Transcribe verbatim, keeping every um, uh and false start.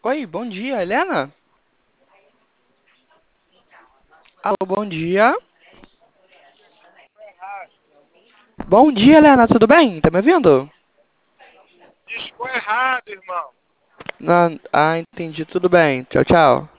Oi, bom dia, Helena? Alô, bom dia. Bom dia, Helena, tudo bem? Tá me ouvindo? Discou errado, irmão. Não, ah, entendi, tudo bem. Tchau, tchau.